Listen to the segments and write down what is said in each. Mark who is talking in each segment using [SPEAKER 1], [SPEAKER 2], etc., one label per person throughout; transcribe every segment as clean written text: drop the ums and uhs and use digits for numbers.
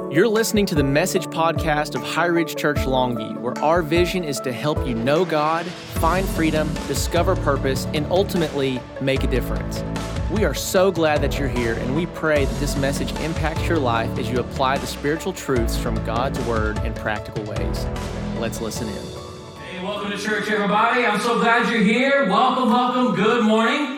[SPEAKER 1] You're listening to the Message podcast of High Ridge Church Longview, where our vision is to help you know God, find freedom, discover purpose, and ultimately make a difference. We are so glad that you're here, and we pray that this message impacts your life as you apply the spiritual truths from God's Word in practical ways. Let's listen in.
[SPEAKER 2] Hey, welcome to church, everybody. I'm so glad you're here. Welcome. Good morning.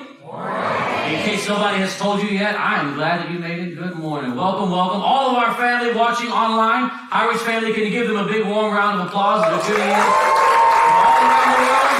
[SPEAKER 2] In case nobody has told you yet, I am glad that you made it. Good morning. Welcome. All of our family watching online. High Ridge family, can you give them a big warm round of applause? They're tuning in all around the world.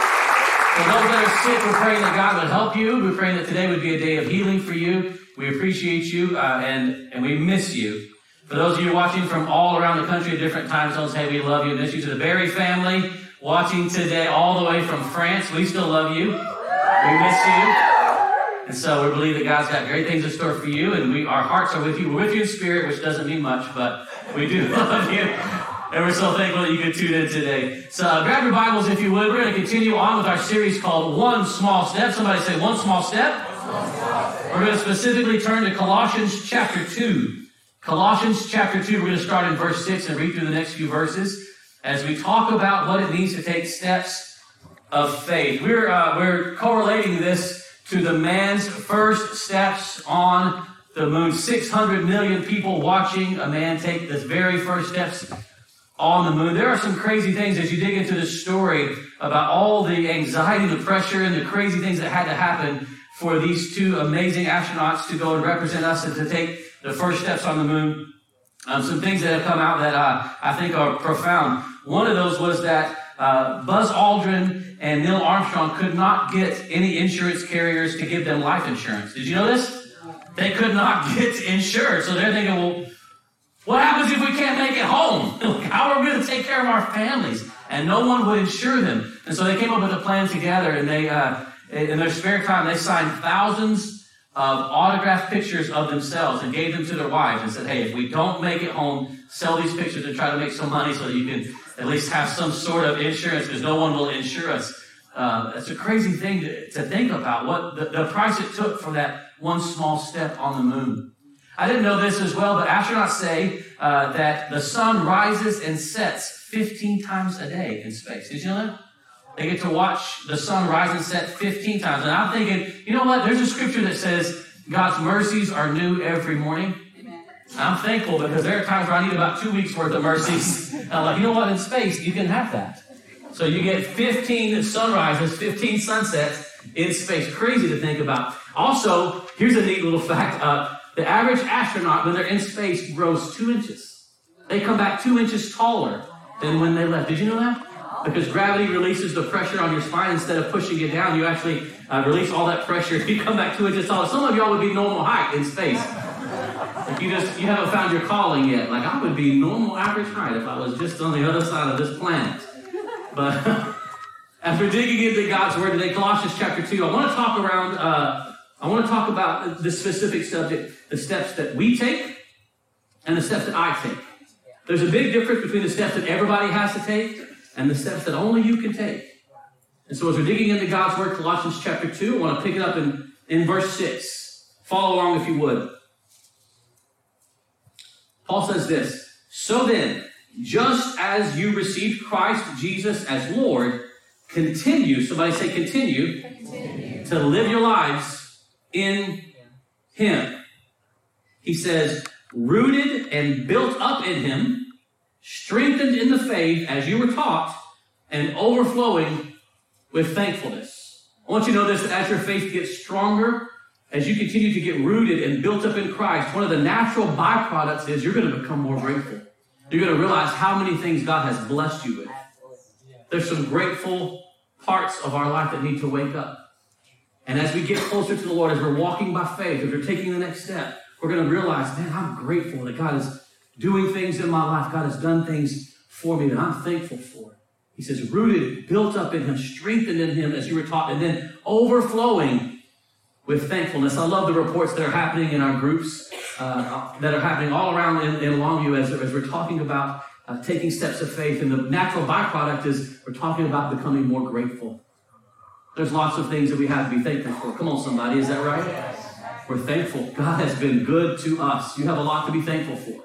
[SPEAKER 2] For those that are sick, we're praying that God would help you. We're praying that today would be a day of healing for you. We appreciate you, and we miss you. For those of you watching from all around the country at different time zones, hey, we love you and miss you. To the Berry family watching today all the way from France, we still love you. We miss you. And so we believe that God's got great things in store for you, and our hearts are with you. We're with you in spirit, which doesn't mean much, but we do love you. And we're so thankful that you could tune in today. So grab your Bibles if you would. We're going to continue on with our series called One Small Step. Somebody say, One Small Step. We're going to specifically turn to Colossians chapter 2. Colossians chapter 2, we're going to start in verse 6 and read through the next few verses as we talk about what it means to take steps of faith. We're correlating this to the man's first steps on the moon. 600 million people watching a man take the very first steps on the moon. There are some crazy things as you dig into this story about all the anxiety, the pressure, and the crazy things that had to happen for these two amazing astronauts to go and represent us and to take the first steps on the moon. Some things that have come out that I think are profound. One of those was that Buzz Aldrin and Neil Armstrong could not get any insurance carriers to give them life insurance. Did you know this? They could not get insured. So they're thinking, well, what happens if we can't make it home? How are we going to take care of our families? And no one would insure them. And so they came up with a plan together, and they, in their spare time, they signed thousands of autographed pictures of themselves and gave them to their wives and said, hey, if we don't make it home, sell these pictures and try to make some money so that you can at least have some sort of insurance, because no one will insure us. It's a crazy thing to think about, what the price it took for that one small step on the moon. I didn't know this as well, but astronauts say that the sun rises and sets 15 times a day in space. Did you know that? They get to watch the sun rise and set 15 times. And I'm thinking, you know what? There's a scripture that says God's mercies are new every morning. I'm thankful because there are times where I need about 2 weeks worth of mercies. I'm like, you know what? In space, you can have that. So you get 15 sunrises, 15 sunsets in space. Crazy to think about. Also, here's a neat little fact. The average astronaut, when they're in space, grows 2 inches. They come back 2 inches taller than when they left. Did you know that? Because gravity releases the pressure on your spine. Instead of pushing it down, you actually release all that pressure. You come back 2 inches taller. Some of y'all would be normal height in space. If you haven't found your calling yet. Like, I would be normal average height if I was just on the other side of this planet. But as we're digging into God's Word today, Colossians chapter 2, I want to talk about this specific subject, the steps that we take and the steps that I take. There's a big difference between the steps that everybody has to take and the steps that only you can take. And so as we're digging into God's Word, Colossians chapter 2, I want to pick it up in verse 6. Follow along if you would. Paul says this, so then, just as you received Christ Jesus as Lord, continue, somebody say continue, to live your lives in Him. He says, rooted and built up in Him, strengthened in the faith as you were taught, and overflowing with thankfulness. I want you to know this, that as your faith gets stronger, as you continue to get rooted and built up in Christ, one of the natural byproducts is you're going to become more grateful. You're going to realize how many things God has blessed you with. There's some grateful parts of our life that need to wake up. And as we get closer to the Lord, as we're walking by faith, as we're taking the next step, we're going to realize, man, I'm grateful that God is doing things in my life. God has done things for me that I'm thankful for. He says, rooted, built up in Him, strengthened in Him as you were taught, and then overflowing with thankfulness. I love the reports that are happening in our groups, that are happening all around in Longview as we're talking about taking steps of faith. And the natural byproduct is we're talking about becoming more grateful. There's lots of things that we have to be thankful for. Come on, somebody. Is that right? We're thankful. God has been good to us. You have a lot to be thankful for.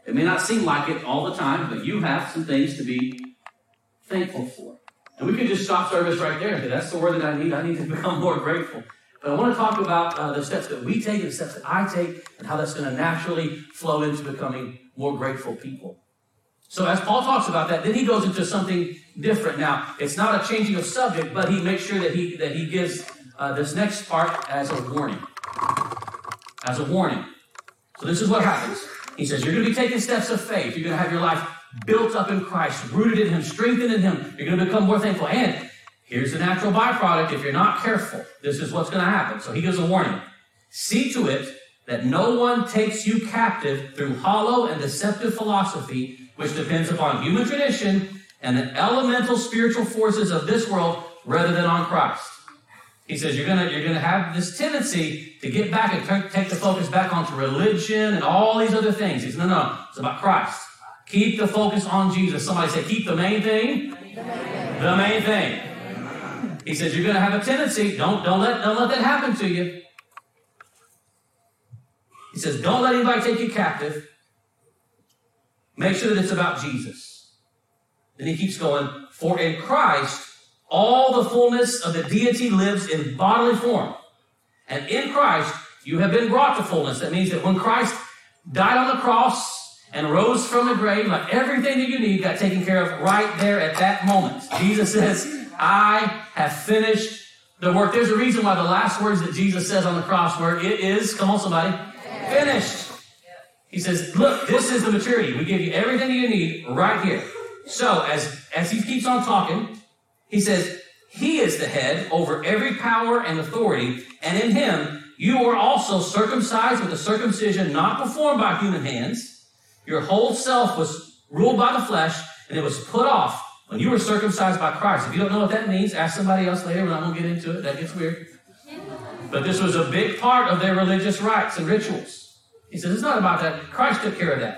[SPEAKER 2] It may not seem like it all the time, but you have some things to be thankful for. And we could just stop service right there and say, that's the word that I need. I need to become more grateful. But I want to talk about the steps that we take, the steps that I take, and how that's going to naturally flow into becoming more grateful people. So as Paul talks about that, then he goes into something different. Now, it's not a changing of subject, but he makes sure that he gives this next part as a warning. As a warning. So this is what happens. He says, you're going to be taking steps of faith. You're going to have your life built up in Christ, rooted in Him, strengthened in Him. You're going to become more thankful. And here's the natural byproduct. If you're not careful, this is what's going to happen. So he gives a warning. See to it that no one takes you captive through hollow and deceptive philosophy, which depends upon human tradition and the elemental spiritual forces of this world rather than on Christ. He says you're gonna have this tendency to get back and take the focus back onto religion and all these other things. He says, no, it's about Christ. Keep the focus on Jesus. Somebody say, keep the main thing. The main thing. He says you're gonna have a tendency. Don't let that happen to you. He says, don't let anybody take you captive. Make sure that it's about Jesus. Then he keeps going, for in Christ, all the fullness of the deity lives in bodily form. And in Christ, you have been brought to fullness. That means that when Christ died on the cross and rose from the grave, like everything that you need got taken care of right there at that moment. Jesus says, I have finished the work. There's a reason why the last words that Jesus says on the cross were, it is, come on somebody, finished. He says, look, this is the maturity. We give you everything you need right here. So as he keeps on talking, he says, he is the head over every power and authority, and in him you are also circumcised with a circumcision not performed by human hands. Your whole self was ruled by the flesh, and it was put off when you were circumcised by Christ. If you don't know what that means, ask somebody else later. We're not going to get into it. That gets weird. But this was a big part of their religious rites and rituals. He says, it's not about that. Christ took care of that.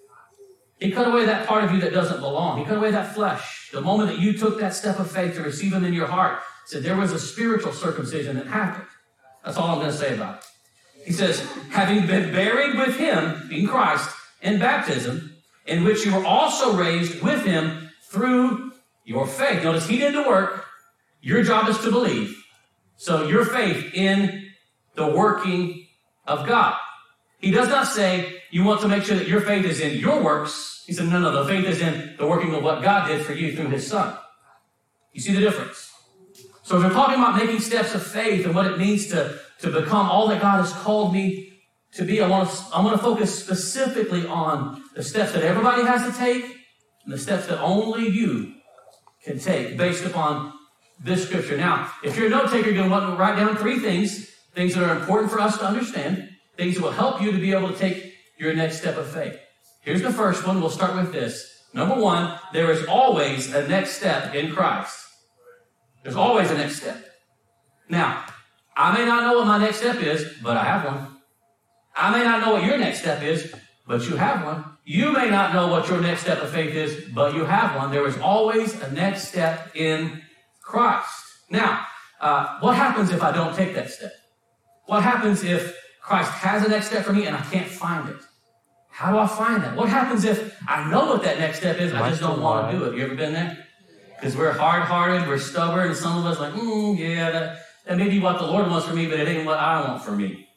[SPEAKER 2] He cut away that part of you that doesn't belong. He cut away that flesh. The moment that you took that step of faith to receive him in your heart, said there was a spiritual circumcision that happened. That's all I'm going to say about it. He says, having been buried with him, being Christ, in baptism, in which you were also raised with him through your faith. Notice he did the work. Your job is to believe. So your faith in the working of God. He does not say you want to make sure that your faith is in your works. He said, no, the faith is in the working of what God did for you through his son. You see the difference? So if we're talking about making steps of faith and what it means to become all that God has called me to be, I want to focus specifically on the steps that everybody has to take and the steps that only you can take based upon this scripture. Now, if you're a note taker, you're going to want to write down 3 things that are important for us to understand, things that will help you to be able to take your next step of faith. Here's the first one. We'll start with this. Number 1, there is always a next step in Christ. There's always a next step. Now, I may not know what my next step is, but I have one. I may not know what your next step is, but you have one. You may not know what your next step of faith is, but you have one. There is always a next step in Christ. Now, what happens if I don't take that step? What happens if Christ has a next step for me and I can't find it? How do I find that? What happens if I know what that next step is, I just don't want to do it? You ever been there? Because we're hard-hearted, we're stubborn, and some of us like, yeah, that may be what the Lord wants for me, but it ain't what I want for me.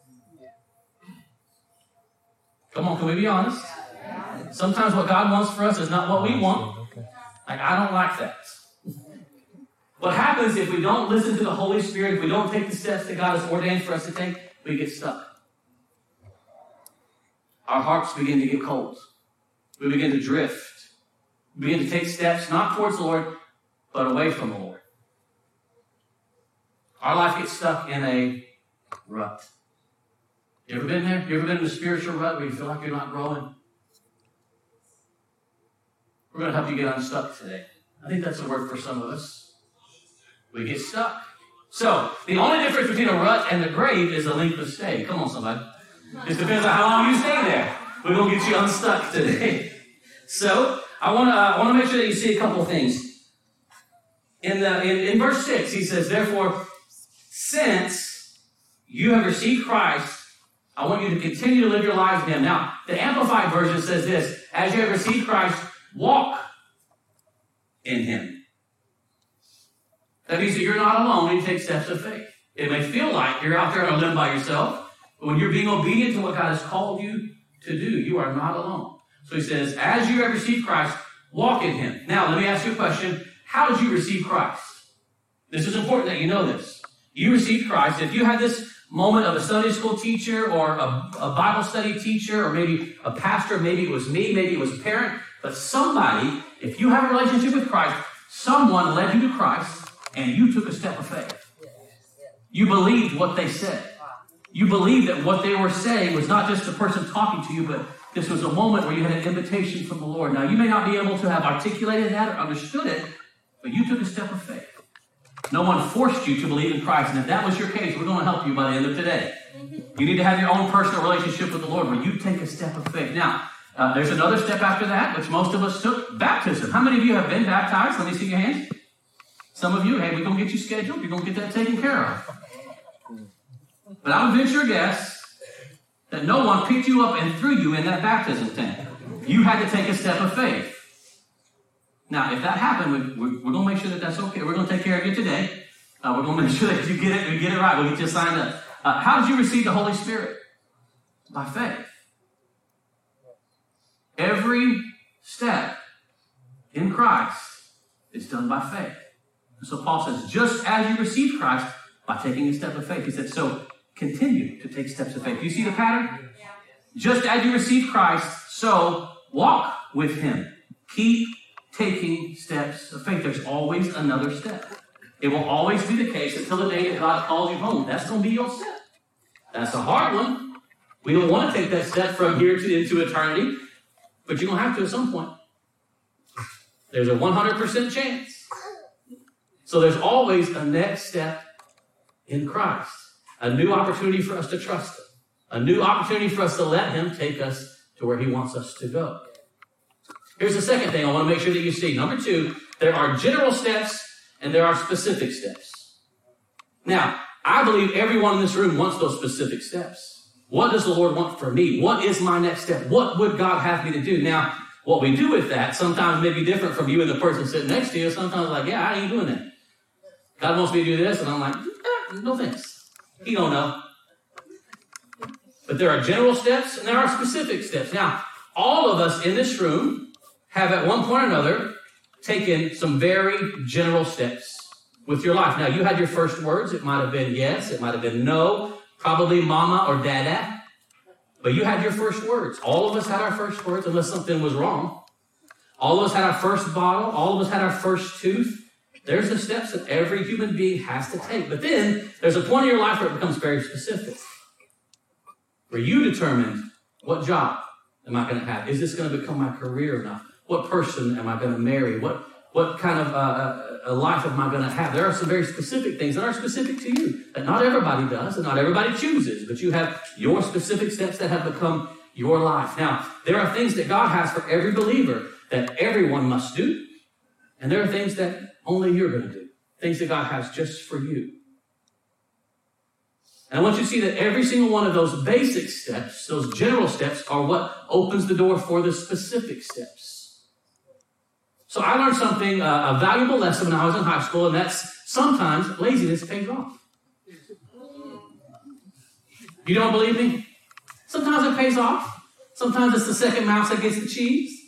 [SPEAKER 2] Come on, can we be honest? Sometimes what God wants for us is not what we want. Like, I don't like that. What happens if we don't listen to the Holy Spirit, if we don't take the steps that God has ordained for us to take, we get stuck. Our hearts begin to get cold. We begin to drift. We begin to take steps not towards the Lord, but away from the Lord. Our life gets stuck in a rut. You ever been there? You ever been in a spiritual rut where you feel like you're not growing? We're going to help you get unstuck today. I think that's a word for some of us. We get stuck. So, the only difference between a rut and the grave is the length of stay. Come on, somebody. It depends on how long you stay there. We're going to get you unstuck today. So, I want to make sure that you see a couple of things. In verse 6, he says, therefore, since you have received Christ I want you to continue to live your lives in him. Now, the Amplified Version says this: as you have received Christ, walk in him. That means that you're not alone when you take steps of faith. It may feel like you're out there on a limb by yourself, but when you're being obedient to what God has called you to do, you are not alone. So he says, as you have received Christ, walk in him. Now, let me ask you a question. How did you receive Christ? This is important that you know this. You received Christ. If you had this moment of a Sunday school teacher or a Bible study teacher or maybe a pastor, maybe it was me, maybe it was a parent, but somebody, if you have a relationship with Christ, someone led you to Christ and you took a step of faith. You believed what they said. You believed that what they were saying was not just the person talking to you, but this was a moment where you had an invitation from the Lord. Now, you may not be able to have articulated that or understood it, but you took a step of faith. No one forced you to believe in Christ. And if that was your case, we're going to help you by the end of today. You need to have your own personal relationship with the Lord where you take a step of faith. Now, there's another step after that, which most of us took: baptism. How many of you have been baptized? Let me see your hands. Some of you, hey, we're going to get you scheduled. You're going to get that taken care of. But I would venture a guess that no one picked you up and threw you in that baptism tank. You had to take a step of faith. Now, if that happened, we're going to make sure that that's okay. We're going to take care of you today. We're going to make sure that you get it right. We'll get you signed up. How did you receive the Holy Spirit? By faith. Every step in Christ is done by faith. So Paul says, just as you received Christ by taking a step of faith, he said, so continue to take steps of faith. Do you see the pattern? Yeah. Just as you received Christ, so walk with him. Keep taking steps of faith. There's always another step. It will always be the case until the day that God calls you home. That's going to be your step. That's a hard one. We don't want to take that step from here into eternity, but you're going to have to at some point. There's a 100% chance. So there's always a next step in Christ. A new opportunity for us to trust him. A new opportunity for us to let him take us to where he wants us to go. Here's the second thing I want to make sure that you see. Number 2, there are general steps and there are specific steps. Now, I believe everyone in this room wants those specific steps. What does the Lord want for me? What is my next step? What would God have me to do? Now, what we do with that sometimes may be different from you and the person sitting next to you. Sometimes like, yeah, I ain't doing that. God wants me to do this, and I'm like, no thanks. He don't know. But there are general steps and there are specific steps. Now, all of us in this room have at one point or another taken some very general steps with your life. Now, you had your first words. It might have been yes. It might have been no. Probably mama or dada. But you had your first words. All of us had our first words unless something was wrong. All of us had our first bottle. All of us had our first tooth. There's the steps that every human being has to take. But then there's a point in your life where it becomes very specific. Where you determine, what job am I going to have? Is this going to become my career now? What person am I going to marry? What kind of a life am I going to have? There are some very specific things that are specific to you that not everybody does and not everybody chooses. But you have your specific steps that have become your life. Now, there are things that God has for every believer that everyone must do. And there are things that only you're going to do. Things that God has just for you. And I want you to see that every single one of those basic steps, those general steps, are what opens the door for the specific steps. So I learned something, a valuable lesson when I was in high school, and that's sometimes laziness pays off. You don't believe me? Sometimes it pays off. Sometimes it's the second mouse that gets the cheese.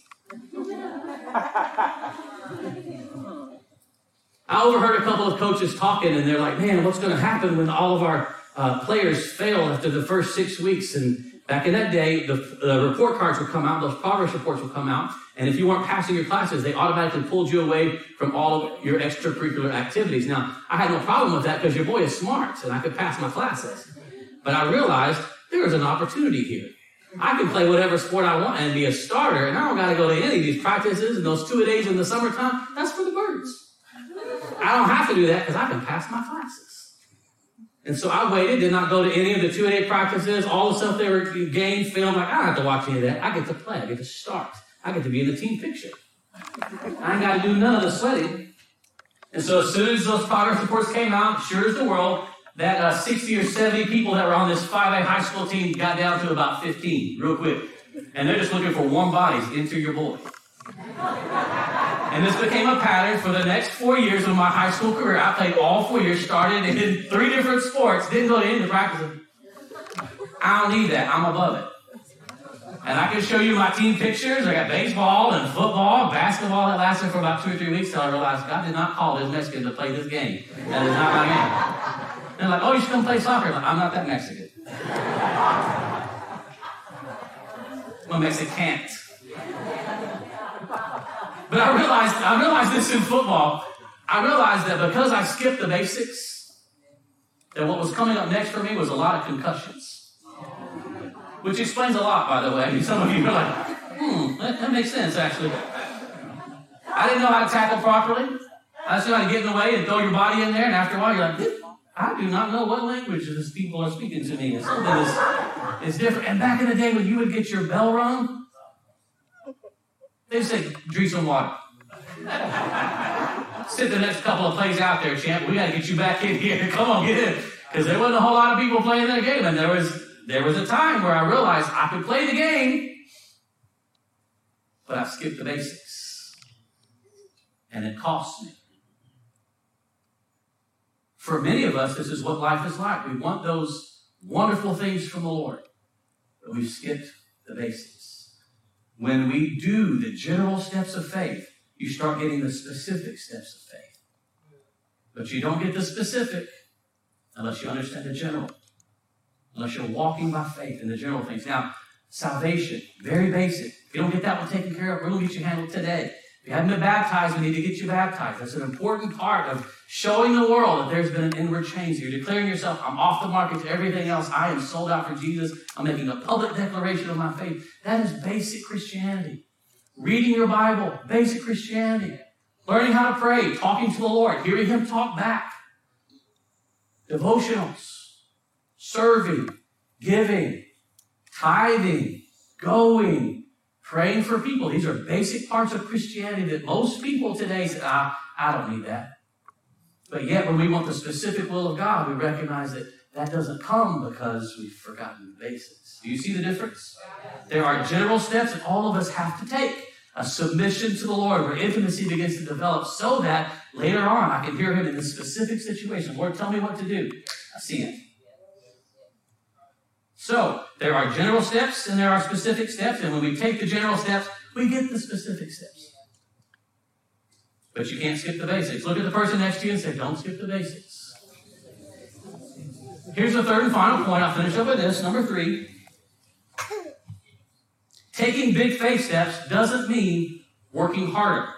[SPEAKER 2] I overheard a couple of coaches talking, and they're like, man, what's going to happen when all of our players fail after the first 6 weeks? And back in that day, the report cards would come out, those progress reports would come out, and if you weren't passing your classes, they automatically pulled you away from all of your extracurricular activities. Now, I had no problem with that because your boy is smart, and I could pass my classes. But I realized there is an opportunity here. I can play whatever sport I want and be a starter, and I don't got to go to any of these practices and those 2-a-days in the summertime. That's for the birds. I don't have to do that because I can pass my classes. And so I waited, did not go to any of the 2-a-day practices, all the stuff they were game, film. Like, I don't have to watch any of that. I get to play. I get to start. I get to be in the team picture. I ain't got to do none of the sweating. And so as soon as those progress reports came out, sure as the world, that 60 or 70 people that were on this 5A high school team got down to about 15 real quick. And they're just looking for warm bodies. Enter your boy. And this became a pattern for the next 4 years of my high school career. I played all 4 years, started in 3 different sports, didn't go to any of the practices. I don't need that. I'm above it. And I can show you my team pictures. I got baseball and football and basketball that lasted for about 2 or 3 weeks till I realized God did not call this Mexican to play this game. That is not my game. And they're like, oh, you should come play soccer. I'm like, I'm not that Mexican. I'm a Mexican. But I realized this in football. I realized that because I skipped the basics, that what was coming up next for me was a lot of concussions. Which explains a lot, by the way. I mean, some of you are like, that makes sense, actually. I didn't know how to tackle properly. I just knew how to get in the way and throw your body in there, and after a while, you're like, I do not know what language these people are speaking to me. And something is different. And back in the day, when you would get your bell rung, they'd say, drink some water. Sit the next couple of plays out there, champ. We got to get you back in here. Come on, get in. Because there wasn't a whole lot of people playing that game, and there was a time where I realized I could play the game, but I skipped the basics. And it cost me. For many of us, this is what life is like. We want those wonderful things from the Lord, but we've skipped the basics. When we do the general steps of faith, you start getting the specific steps of faith. But you don't get the specific unless you understand the general. Unless you're walking by faith in the general things. Now, salvation, very basic. If you don't get that one taken care of, we're going to get you handled today. If you haven't been baptized, we need to get you baptized. That's an important part of showing the world that there's been an inward change. You're declaring yourself, I'm off the market to everything else. I am sold out for Jesus. I'm making a public declaration of my faith. That is basic Christianity. Reading your Bible, basic Christianity. Learning how to pray, talking to the Lord, hearing Him talk back. Devotionals. Serving, giving, tithing, going, praying for people. These are basic parts of Christianity that most people today say, I don't need that. But yet when we want the specific will of God, we recognize that that doesn't come because we've forgotten the basics. Do you see the difference? There are general steps that all of us have to take. A submission to the Lord where intimacy begins to develop so that later on I can hear Him in the specific situation. Lord, tell me what to do. I see it. So, there are general steps and there are specific steps, and when we take the general steps, we get the specific steps. But you can't skip the basics. Look at the person next to you and say, don't skip the basics. Here's the third and final point. I'll finish up with this. Number 3. Taking big faith steps doesn't mean working harder.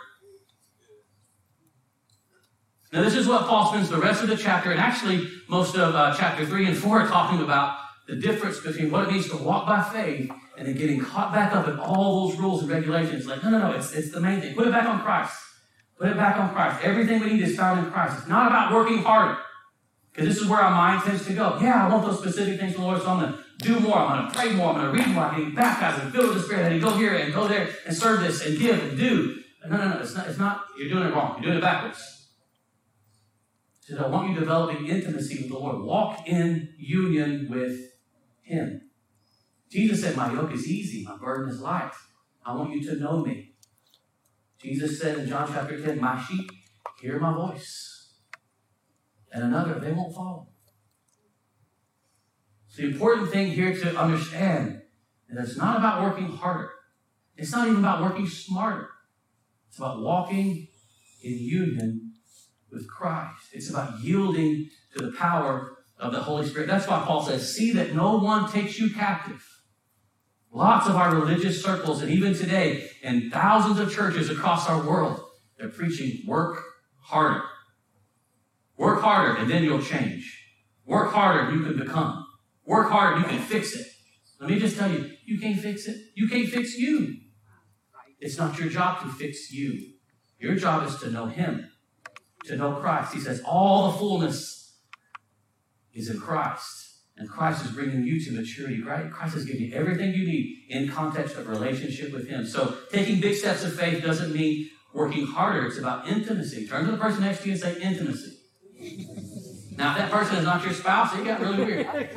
[SPEAKER 2] Now, this is what Paul spends the rest of the chapter, and actually most of chapter 3 and 4 are talking about the difference between what it means to walk by faith and then getting caught back up in all those rules and regulations. Like, no, it's the main thing. Put it back on Christ. Put it back on Christ. Everything we need is found in Christ. It's not about working harder. Because this is where our mind tends to go. Yeah, I want those specific things from the Lord, so I'm going to do more. I'm going to pray more. I'm going to read more. I'm going to get baptized and filled with the Spirit. And go here and go there and serve this and give and do. No. It's not. You're doing it wrong. You're doing it backwards. He says, I want you developing intimacy with the Lord. Walk in union with Him. Jesus said, my yoke is easy, my burden is light. I want you to know me. Jesus said in John chapter 10, my sheep hear my voice. And another, they won't follow. So the important thing here to understand is that it's not about working harder. It's not even about working smarter. It's about walking in union with Christ. It's about yielding to the power of the Holy Spirit. That's why Paul says, see that no one takes you captive. Lots of our religious circles, and even today, in thousands of churches across our world, they're preaching work harder. Work harder, and then you'll change. Work harder, you can become. Work harder, you can fix it. Let me just tell you, you can't fix it. You can't fix you. It's not your job to fix you. Your job is to know Him, to know Christ. He says all the fullness is in Christ. And Christ is bringing you to maturity, right? Christ is giving you everything you need in context of relationship with Him. So taking big steps of faith doesn't mean working harder. It's about intimacy. Turn to the person next to you and say intimacy. Now, if that person is not your spouse, it got really weird.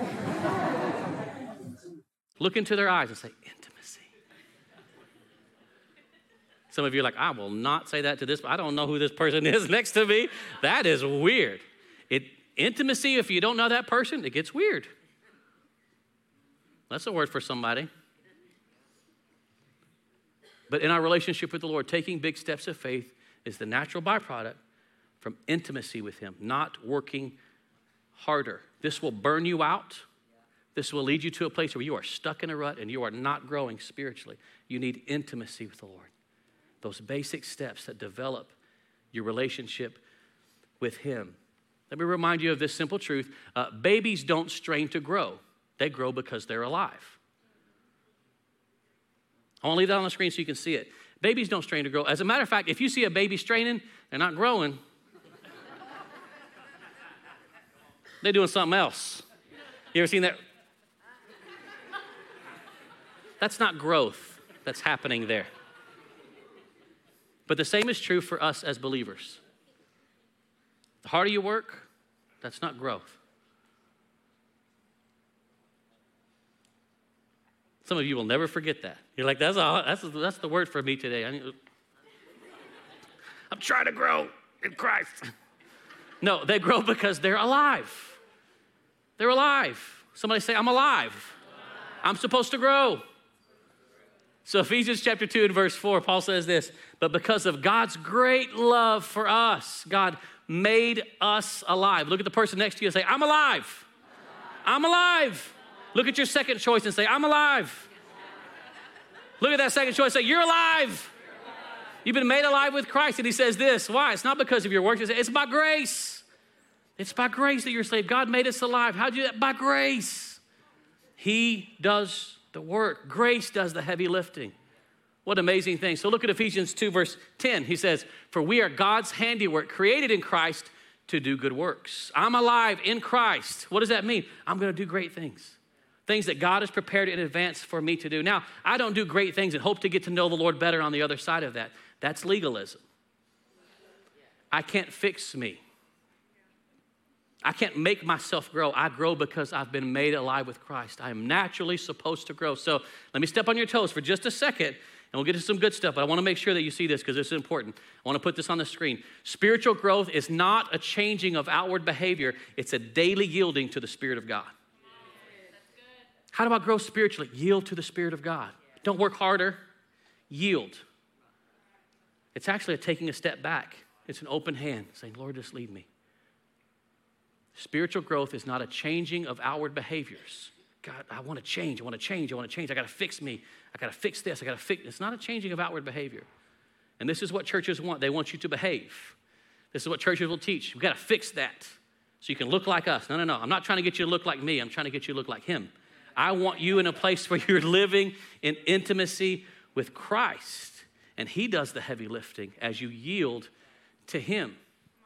[SPEAKER 2] Look into their eyes and say, intimacy. Some of you are like, I will not say that to this. I don't know who this person is next to me. That is weird. Intimacy, if you don't know that person, it gets weird. That's a word for somebody. But in our relationship with the Lord, taking big steps of faith is the natural byproduct from intimacy with him, not working harder. This will burn you out. This will lead you to a place where you are stuck in a rut and you are not growing spiritually. You need intimacy with the Lord. Those basic steps that develop your relationship with him. Let me remind you of this simple truth. Babies don't strain to grow. They grow because they're alive. I want to leave that on the screen so you can see it. Babies don't strain to grow. As a matter of fact, if you see a baby straining, they're not growing. They're doing something else. You ever seen that? That's not growth that's happening there. But the same is true for us as believers. The harder you work, that's not growth. Some of you will never forget that. You're like, that's the word for me today. I'm trying to grow in Christ. No, they grow because they're alive. They're alive. Somebody say, I'm alive. I'm supposed to grow. So Ephesians chapter 2 and verse 4, Paul says this, but because of God's great love for us, God made us alive. Look at the person next to you and say, I'm alive. I'm alive. Look at your second choice and say, I'm alive. Look at that second choice and say, you're alive. You've been made alive with Christ. And he says this, why? It's not because of your works. It's by grace. It's by grace that you're saved. God made us alive. How'd you do that? By grace. He does the work. Grace does the heavy lifting. What amazing thing. So look at Ephesians 2 verse 10. He says, for we are God's handiwork, created in Christ to do good works. I'm alive in Christ. What does that mean? I'm going to do great things. Things that God has prepared in advance for me to do. Now, I don't do great things and hope to get to know the Lord better on the other side of that. That's legalism. I can't fix me. I can't make myself grow. I grow because I've been made alive with Christ. I am naturally supposed to grow. So let me step on your toes for just a second, and we'll get to some good stuff, but I want to make sure that you see this because this is important. I want to put this on the screen. Spiritual growth is not a changing of outward behavior. It's a daily yielding to the Spirit of God. How do I grow spiritually? Yield to the Spirit of God. Don't work harder. Yield. It's actually taking a step back. It's an open hand saying, Lord, just lead me. Spiritual growth is not a changing of outward behaviors. God, I want to change. I want to change. I want to change. I got to fix me. I got to fix this. I got to fix. It's not a changing of outward behavior. And this is what churches want. They want you to behave. This is what churches will teach. We've got to fix that so you can look like us. No. I'm not trying to get you to look like me. I'm trying to get you to look like him. I want you in a place where you're living in intimacy with Christ. And he does the heavy lifting as you yield to him.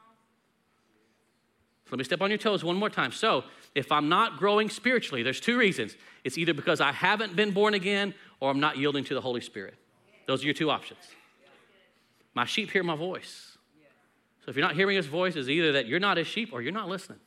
[SPEAKER 2] So let me step on your toes one more time. So if I'm not growing spiritually, there's two reasons. It's either because I haven't been born again or I'm not yielding to the Holy Spirit. Those are your two options. My sheep hear my voice. So if you're not hearing his voice, it's either that you're not his sheep or you're not listening.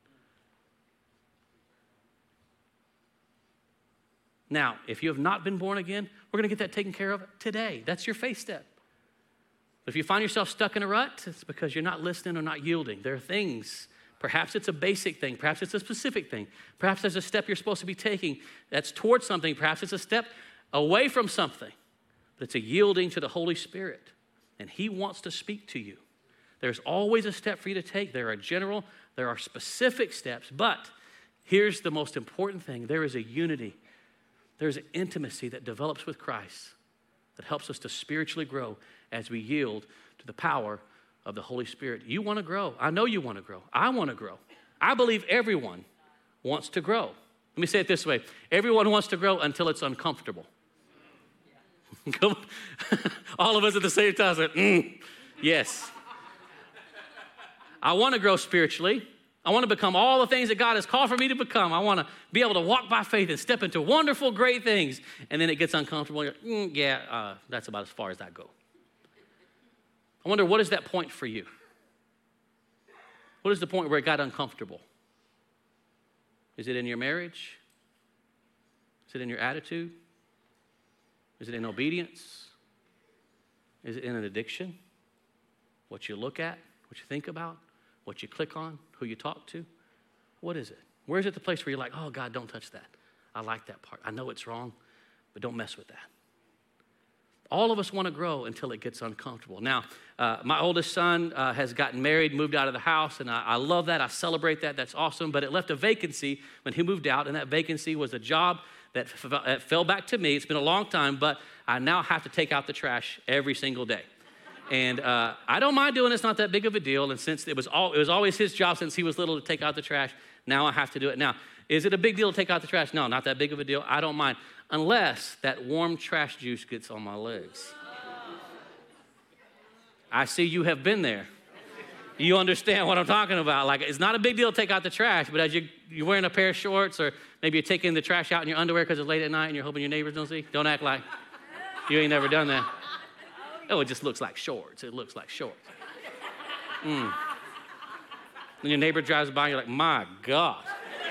[SPEAKER 2] Now, if you have not been born again, we're going to get that taken care of today. That's your faith step. But if you find yourself stuck in a rut, it's because you're not listening or not yielding. There are things. Perhaps it's a basic thing. Perhaps it's a specific thing. Perhaps there's a step you're supposed to be taking that's towards something. Perhaps it's a step away from something. But it's a yielding to the Holy Spirit. And he wants to speak to you. There's always a step for you to take. There are specific steps. But here's the most important thing. There is a unity. There's an intimacy that develops with Christ that helps us to spiritually grow as we yield to the power of the Holy Spirit. You want to grow. I know you want to grow. I want to grow. I believe everyone wants to grow. Let me say it this way. Everyone wants to grow until it's uncomfortable. All of us at the same time say, yes. I want to grow spiritually. I want to become all the things that God has called for me to become. I want to be able to walk by faith and step into wonderful, great things. And then it gets uncomfortable. That's about as far as that goes. I wonder, what is that point for you? What is the point where it got uncomfortable? Is it in your marriage? Is it in your attitude? Is it in obedience? Is it in an addiction? What you look at, what you think about, what you click on, who you talk to? What is it? Where is it the place where you're like, oh, God, don't touch that. I like that part. I know it's wrong, but don't mess with that. All of us want to grow until it gets uncomfortable. Now, my oldest son has gotten married, moved out of the house, and I love that. I celebrate that. That's awesome. But it left a vacancy when he moved out, and that vacancy was a job that fell back to me. It's been a long time, but I now have to take out the trash every single day. And I don't mind doing it. It's not that big of a deal. And since it was always his job since he was little to take out the trash, now I have to do it. Now, is it a big deal to take out the trash? No, not that big of a deal. I don't mind. Unless that warm trash juice gets on my legs. I see you have been there. You understand what I'm talking about. Like, it's not a big deal to take out the trash, but as you're wearing a pair of shorts, or maybe you're taking the trash out in your underwear because it's late at night and you're hoping your neighbors don't see, don't act like you ain't never done that. Oh, it just looks like shorts. It looks like shorts. Then your neighbor drives by and you're like, my God.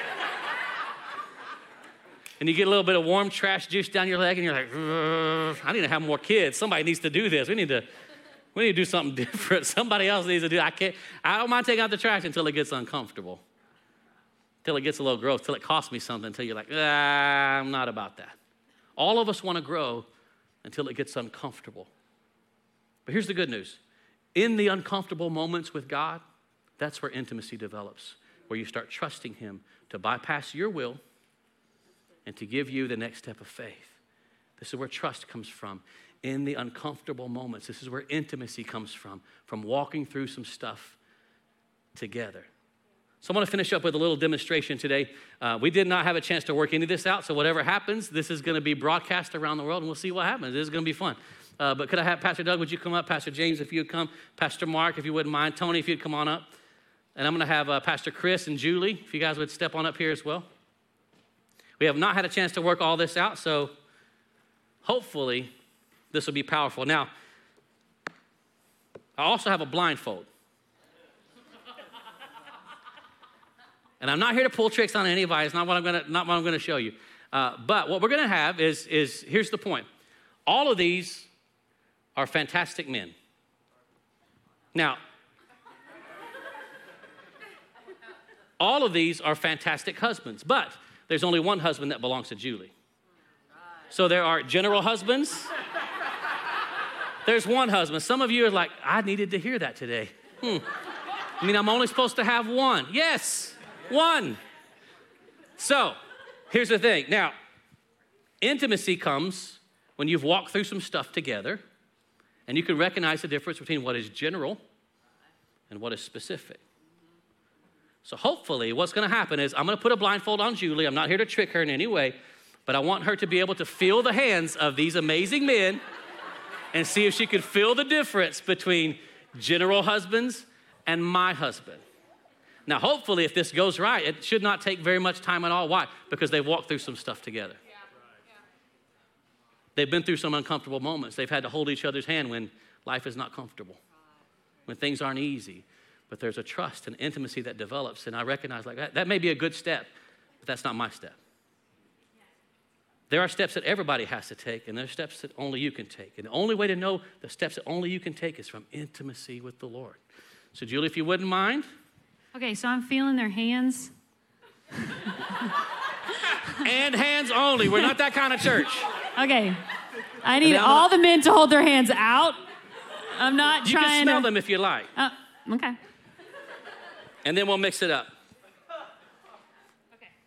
[SPEAKER 2] And you get a little bit of warm trash juice down your leg and you're like, I need to have more kids. Somebody needs to do this. We need to do something different. Somebody else needs to do it. I don't mind taking out the trash until it gets uncomfortable. Until it gets a little gross, until it costs me something, until you're like, I'm not about that. All of us want to grow until it gets uncomfortable. But here's the good news. In the uncomfortable moments with God, that's where intimacy develops, where you start trusting him to bypass your will and to give you the next step of faith. This is where trust comes from. In the uncomfortable moments, this is where intimacy comes from walking through some stuff together. So I'm going to finish up with a little demonstration today. We did not have a chance to work any of this out, so whatever happens, this is going to be broadcast around the world, and we'll see what happens. This is going to be fun. But could I have Pastor Doug, would you come up? Pastor James, if you would come. Pastor Mark, if you wouldn't mind. Tony, if you'd come on up. And I'm going to have Pastor Chris and Julie, if you guys would step on up here as well. We have not had a chance to work all this out, so hopefully this will be powerful. Now, I also have a blindfold. And I'm not here to pull tricks on anybody. It's not what I'm going to show you. But what we're going to have is here's the point. All of these are fantastic men. Now, all of these are fantastic husbands, but there's only one husband that belongs to Julie. So there are general husbands. There's one husband. Some of you are like, I needed to hear that today. I mean, I'm only supposed to have one. Yes, one. So here's the thing. Now, intimacy comes when you've walked through some stuff together and you can recognize the difference between what is general and what is specific. So hopefully what's going to happen is I'm going to put a blindfold on Julie. I'm not here to trick her in any way, but I want her to be able to feel the hands of these amazing men and see if she could feel the difference between general husbands and my husband. Now, hopefully, if this goes right, it should not take very much time at all. Why? Because they've walked through some stuff together. They've been through some uncomfortable moments. They've had to hold each other's hand when life is not comfortable, when things aren't easy. But there's a trust and intimacy that develops, and I recognize like that may be a good step, but that's not my step. There are steps that everybody has to take, and there's steps that only you can take. And the only way to know the steps that only you can take is from intimacy with the Lord. So, Julie, if you wouldn't mind.
[SPEAKER 3] Okay, so I'm feeling their hands.
[SPEAKER 2] And hands only. We're not that kind of church.
[SPEAKER 3] Okay. I need all the men to hold their hands out. I'm not
[SPEAKER 2] you
[SPEAKER 3] trying to...
[SPEAKER 2] You can smell them if you like.
[SPEAKER 3] Okay.
[SPEAKER 2] And then we'll mix it up.
[SPEAKER 3] Okay.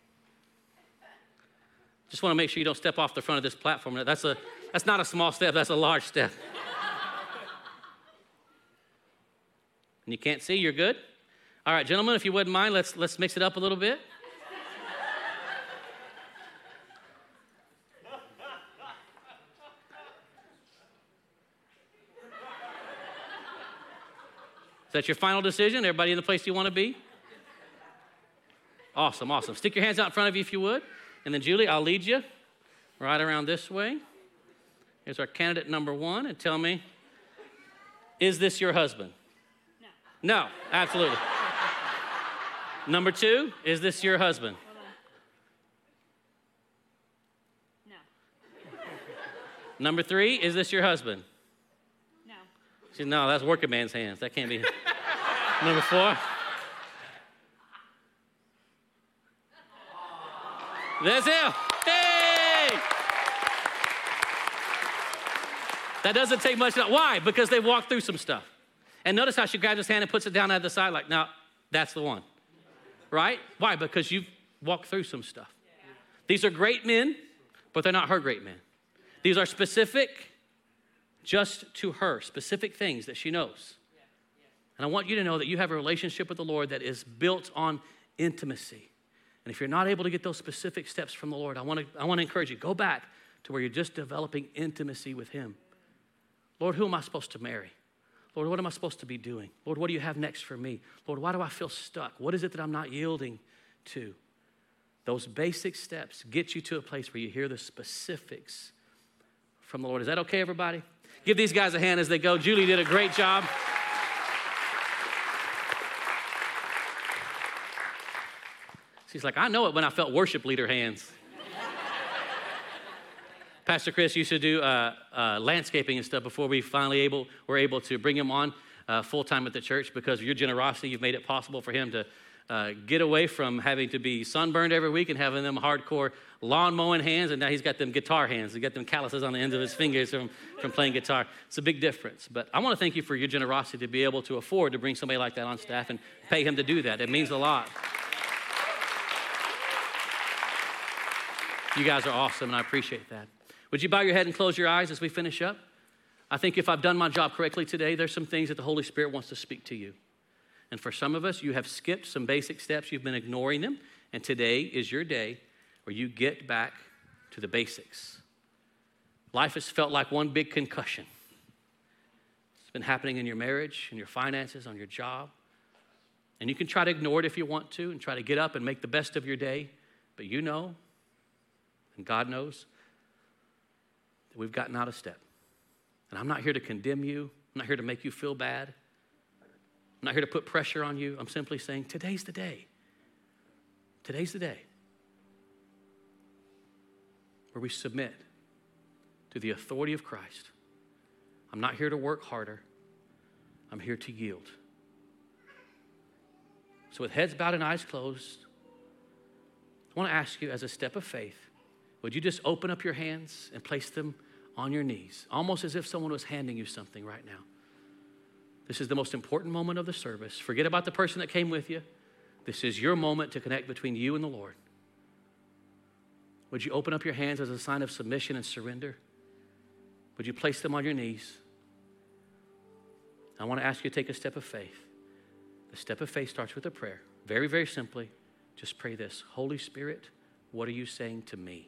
[SPEAKER 2] Just want to make sure you don't step off the front of this platform. That's not a small step. That's a large step. And you can't see, you're good? All right, gentlemen, if you wouldn't mind, let's mix it up a little bit. Is that your final decision? Everybody in the place you want to be? Awesome, awesome. Stick your hands out in front of you if you would. And then, Julie, I'll lead you right around this way. Here's our candidate number one. And tell me, is this your husband?
[SPEAKER 3] No.
[SPEAKER 2] No, absolutely. Number 2, is this your husband?
[SPEAKER 3] No.
[SPEAKER 2] Number 3, is this your husband?
[SPEAKER 3] No.
[SPEAKER 2] She said, no, that's working man's hands. That can't be. Number 4. That's him. Hey! That doesn't take much. Why? Because they walked through some stuff. And notice how she grabs his hand and puts it down at the side like, no, that's the one. Right? Why? Because you've walked through some stuff. These are great men, but they're not her great men. These are specific just to her, specific things that she knows. And I want you to know that you have a relationship with the Lord that is built on intimacy. And if you're not able to get those specific steps from the Lord, I want to encourage you, go back to where you're just developing intimacy with him. Lord, who am I supposed to marry? Lord, what am I supposed to be doing? Lord, what do you have next for me? Lord, why do I feel stuck? What is it that I'm not yielding to? Those basic steps get you to a place where you hear the specifics from the Lord. Is that okay, everybody? Give these guys a hand as they go. Julie did a great job. She's like, I know it when I felt worship leader hands. Pastor Chris used to do landscaping and stuff before we finally were able to bring him on full-time at the church. Because of your generosity, you've made it possible for him to get away from having to be sunburned every week and having them hardcore lawn mowing hands, and now he's got them guitar hands. He's got them calluses on the ends of his fingers from playing guitar. It's a big difference. But I want to thank you for your generosity to be able to afford to bring somebody like that on staff and pay him to do that. It means a lot. You guys are awesome, and I appreciate that. Would you bow your head and close your eyes as we finish up? I think if I've done my job correctly today, there's some things that the Holy Spirit wants to speak to you. And for some of us, you have skipped some basic steps. You've been ignoring them. And today is your day where you get back to the basics. Life has felt like one big concussion. It's been happening in your marriage, in your finances, on your job. And you can try to ignore it if you want to and try to get up and make the best of your day. But you know, and God knows, that we've gotten out of step. And I'm not here to condemn you. I'm not here to make you feel bad. I'm not here to put pressure on you. I'm simply saying, today's the day. Today's the day where we submit to the authority of Christ. I'm not here to work harder. I'm here to yield. So with heads bowed and eyes closed, I want to ask you as a step of faith, would you just open up your hands and place them on your knees, almost as if someone was handing you something right now. This is the most important moment of the service. Forget about the person that came with you. This is your moment to connect between you and the Lord. Would you open up your hands as a sign of submission and surrender? Would you place them on your knees? I want to ask you to take a step of faith. The step of faith starts with a prayer. Very, very simply, just pray this. Holy Spirit, what are you saying to me?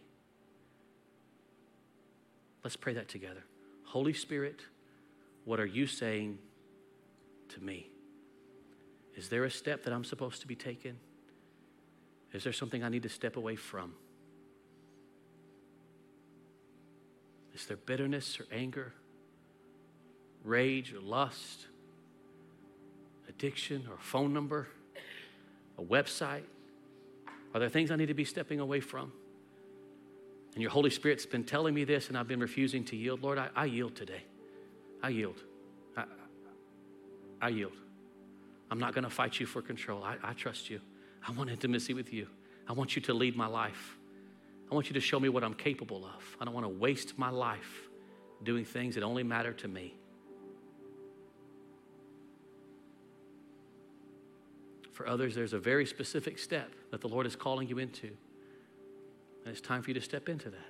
[SPEAKER 2] Let's pray that together. Holy Spirit, what are you saying to me? Is there a step that I'm supposed to be taking? Is there something I need to step away from? Is there bitterness or anger, rage or lust, addiction or a phone number, a website? Are there things I need to be stepping away from? And your Holy Spirit's been telling me this and I've been refusing to yield. Lord, I yield today. I yield. I yield. I'm not going to fight you for control. I trust you. I want intimacy with you. I want you to lead my life. I want you to show me what I'm capable of. I don't want to waste my life doing things that only matter to me. For others, there's a very specific step that the Lord is calling you into. And it's time for you to step into that.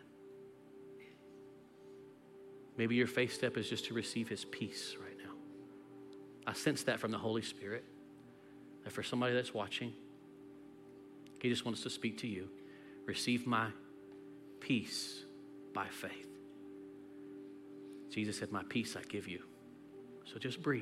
[SPEAKER 2] Maybe your faith step is just to receive his peace right now. I sense that from the Holy Spirit. And for somebody that's watching, he just wants to speak to you. Receive my peace by faith. Jesus said, my peace I give you. So just breathe.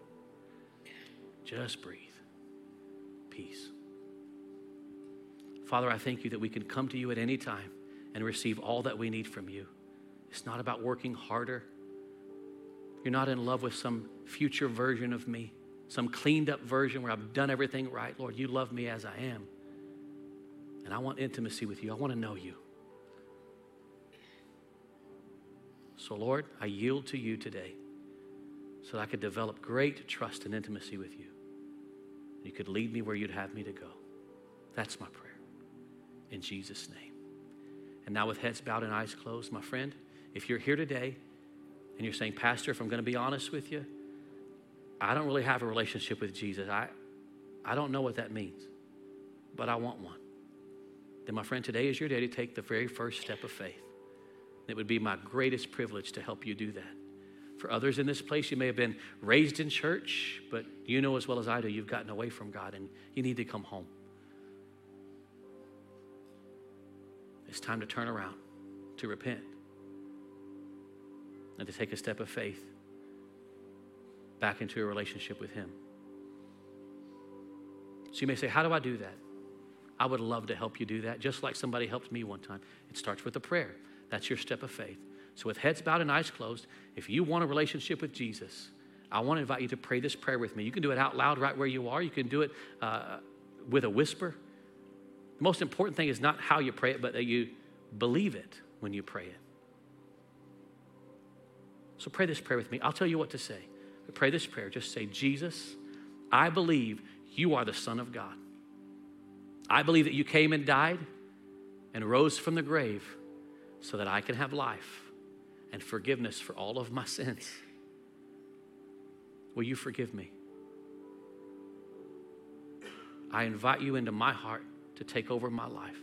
[SPEAKER 2] Just breathe. Peace. Father, I thank you that we can come to you at any time and receive all that we need from you. It's not about working harder. You're not in love with some future version of me, some cleaned up version where I've done everything right. Lord, you love me as I am. And I want intimacy with you. I want to know you. So Lord, I yield to you today so that I could develop great trust and intimacy with you. You could lead me where you'd have me to go. That's my prayer. In Jesus' name. And now with heads bowed and eyes closed, my friend, if you're here today and you're saying, Pastor, if I'm going to be honest with you, I don't really have a relationship with Jesus. I don't know what that means, but I want one. Then my friend, today is your day to take the very first step of faith. It would be my greatest privilege to help you do that. For others in this place, you may have been raised in church, but you know as well as I do, you've gotten away from God and you need to come home. It's time to turn around, to repent, and to take a step of faith back into a relationship with Him. So you may say, how do I do that? I would love to help you do that, just like somebody helped me one time. It starts with a prayer. That's your step of faith. So with heads bowed and eyes closed, if you want a relationship with Jesus, I want to invite you to pray this prayer with me. You can do it out loud right where you are. You can do it with a whisper. The most important thing is not how you pray it, but that you believe it when you pray it. So pray this prayer with me. I'll tell you what to say. But pray this prayer. Just say, Jesus, I believe you are the Son of God. I believe that you came and died and rose from the grave so that I can have life and forgiveness for all of my sins. Will you forgive me? I invite you into my heart to take over my life.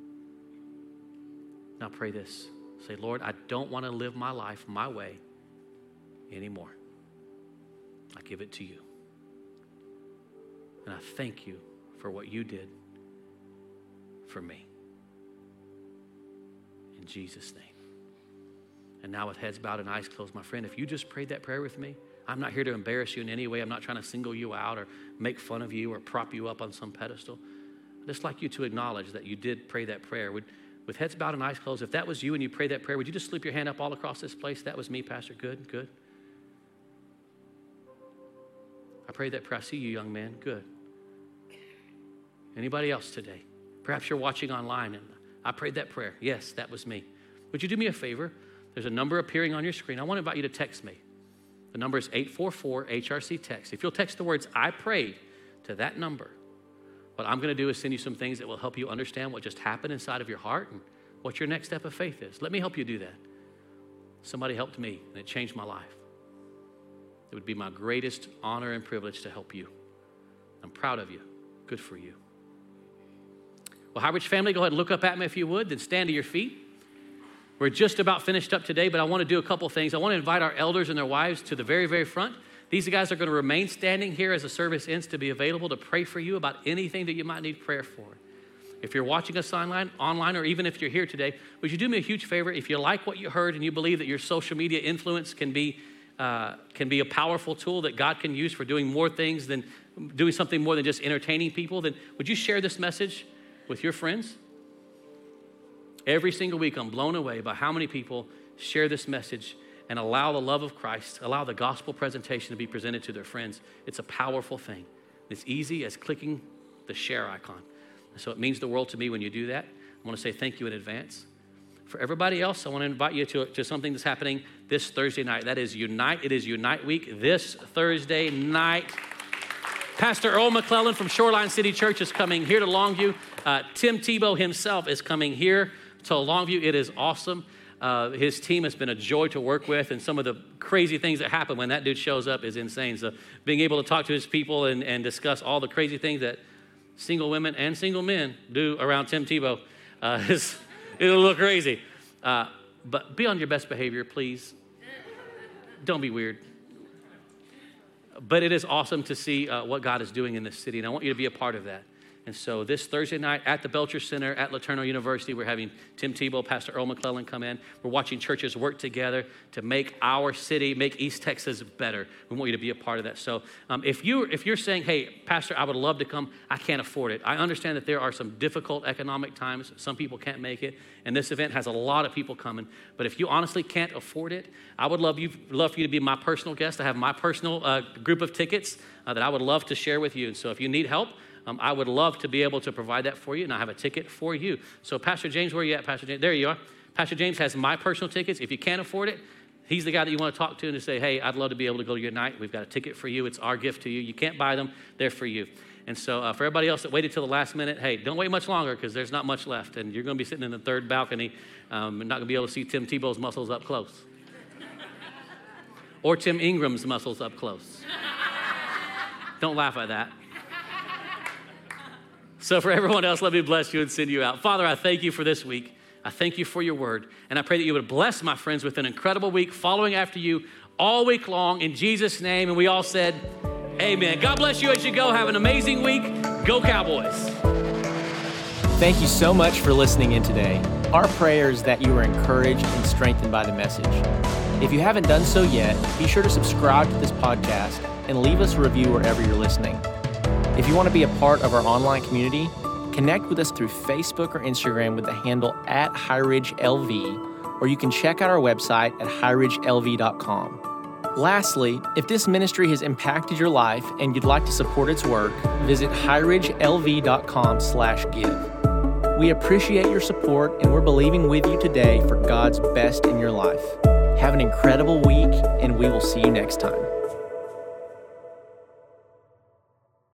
[SPEAKER 2] Now pray this. Say, Lord, I don't want to live my life my way anymore. I give it to you. And I thank you for what you did for me. In Jesus' name. And now with heads bowed and eyes closed, my friend, if you just prayed that prayer with me, I'm not here to embarrass you in any way. I'm not trying to single you out or make fun of you or prop you up on some pedestal. I'd just like you to acknowledge that you did pray that prayer. With heads bowed and eyes closed, if that was you and you prayed that prayer, would you just slip your hand up all across this place? That was me, Pastor. Good, good. I prayed that prayer. I see you, young man. Good. Anybody else today? Perhaps you're watching online and I prayed that prayer. Yes, that was me. Would you do me a favor? There's a number appearing on your screen. I want to invite you to text me. The number is 844-HRC-TEXT. If you'll text the words, I prayed, to that number, what I'm going to do is send you some things that will help you understand what just happened inside of your heart and what your next step of faith is. Let me help you do that. Somebody helped me, and it changed my life. It would be my greatest honor and privilege to help you. I'm proud of you. Good for you. Well, Highridge family, go ahead and look up at me if you would, then stand to your feet. We're just about finished up today, but I want to do a couple things. I want to invite our elders and their wives to the very, very front. These guys are going to remain standing here as the service ends to be available to pray for you about anything that you might need prayer for. If you're watching us online, or even if you're here today, would you do me a huge favor? If you like what you heard and you believe that your social media influence can be a powerful tool that God can use for doing something more than just entertaining people, then would you share this message with your friends? Every single week, I'm blown away by how many people share this message and allow the love of Christ, allow the gospel presentation to be presented to their friends. It's a powerful thing. It's easy as clicking the share icon. So it means the world to me when you do that. I want to say thank you in advance. For everybody else, I want to invite you to something that's happening this Thursday night. That is Unite. It is Unite Week this Thursday night. Pastor Earl McClellan from Shoreline City Church is coming here to Longview. Tim Tebow himself is coming here to Longview. It is awesome. His team has been a joy to work with, and some of the crazy things that happen when that dude shows up is insane. So being able to talk to his people and discuss all the crazy things that single women and single men do around Tim Tebow, it'll look crazy. But be on your best behavior, please. Don't be weird. But it is awesome to see what God is doing in this city, and I want you to be a part of that. And so this Thursday night at the Belcher Center at LeTourneau University, we're having Tim Tebow, Pastor Earl McClellan come in. We're watching churches work together to make our city, make East Texas better. We want you to be a part of that. So if you're saying, hey, Pastor, I would love to come, I can't afford it. I understand that there are some difficult economic times. Some people can't make it. And this event has a lot of people coming. But if you honestly can't afford it, I would love for you to be my personal guest. I have my personal group of tickets that I would love to share with you. And so if you need help, I would love to be able to provide that for you, and I have a ticket for you. So Pastor James, where are you at, Pastor James? There you are. Pastor James has my personal tickets. If you can't afford it, he's the guy that you want to talk to and to say, hey, I'd love to be able to go to your night. We've got a ticket for you. It's our gift to you. You can't buy them. They're for you. And so for everybody else that waited till the last minute, hey, don't wait much longer because there's not much left, and you're going to be sitting in the third balcony and not going to be able to see Tim Tebow's muscles up close. Or Tim Ingram's muscles up close. Don't laugh at that. So for everyone else, let me bless you and send you out. Father, I thank you for this week. I thank you for your word. And I pray that you would bless my friends with an incredible week following after you all week long in Jesus' name. And we all said, amen. God bless you as you go. Have an amazing week. Go Cowboys.
[SPEAKER 1] Thank you so much for listening in today. Our prayer is that you are encouraged and strengthened by the message. If you haven't done so yet, be sure to subscribe to this podcast and leave us a review wherever you're listening. If you want to be a part of our online community, connect with us through Facebook or Instagram with the handle @HighRidgeLV, or you can check out our website at highridgelv.com. Lastly, if this ministry has impacted your life and you'd like to support its work, visit highridgelv.com/give. We appreciate your support, and we're believing with you today for God's best in your life. Have an incredible week, and we will see you next time.